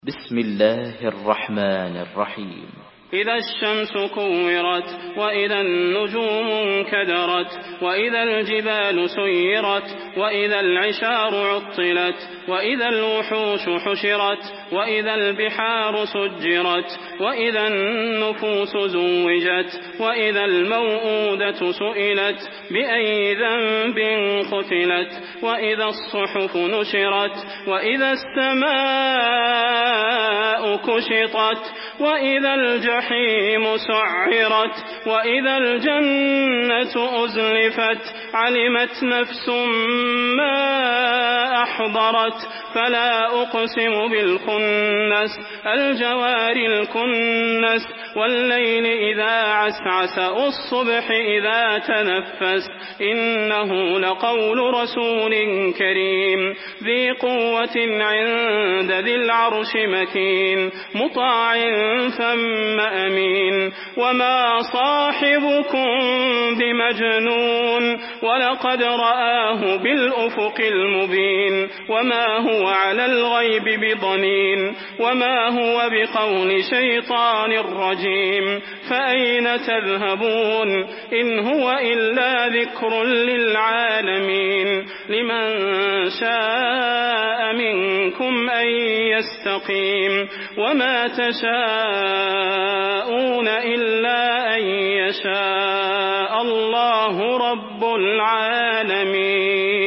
بسم الله الرحمن الرحيم. إذا الشمس كورت وإذا النجوم انكدرت وإذا الجبال سيرت وإذا العشار عطلت وإذا الوحوش حشرت وإذا البحار سجرت وإذا النفوس زوجت وإذا الموءودة سئلت بأي ذنب قتلت وإذا الصحف نشرت وإذا السماء كشطت وإذا الجحيم سعرت وإذا الجنة أزلفت علمت نفس ما أحضرت فلا أقسم بالخنس الجوار الكنس والليل إذا عسعس والصبح إذا تنفس إنه لقول رسول كريم ذي قوة عند ذي العرش مكين مطاع ثم أمين وما صاحبكم بمجنون ولقد رآه بالأفق المبين وما هو على الغيب بضنين وما هو بقول شيطان رجيم فأين تذهبون إن هو إلا ذكر للعالمين لمن شاء منكم أن يستقيم وما تشاءون إلا أن يشاء الله رب العالمين.